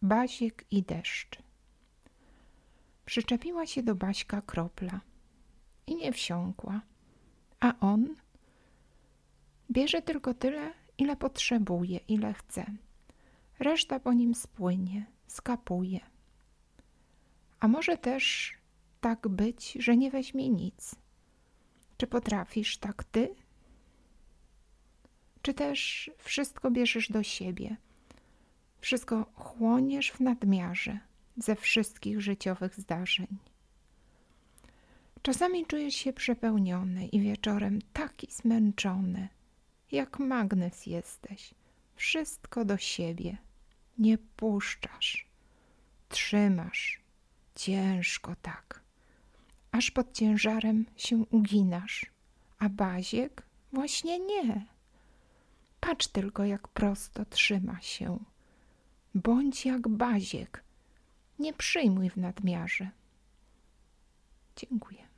Baziek i deszcz. Przyczepiła się do Baśka kropla i nie wsiąkła, a on bierze tylko tyle, ile potrzebuje, ile chce. Reszta po nim spłynie, skapuje. A może też tak być, że nie weźmie nic. Czy potrafisz tak ty? Czy też wszystko bierzesz do siebie? Wszystko chłoniesz w nadmiarze ze wszystkich życiowych zdarzeń. Czasami czujesz się przepełniony i wieczorem taki zmęczony. Jak magnes jesteś. Wszystko do siebie. Nie puszczasz. Trzymasz. Ciężko tak. Aż pod ciężarem się uginasz. A Baziek właśnie nie. Patrz tylko, jak prosto trzyma się. Bądź jak Baziek. Nie przyjmuj w nadmiarze. Dziękuję.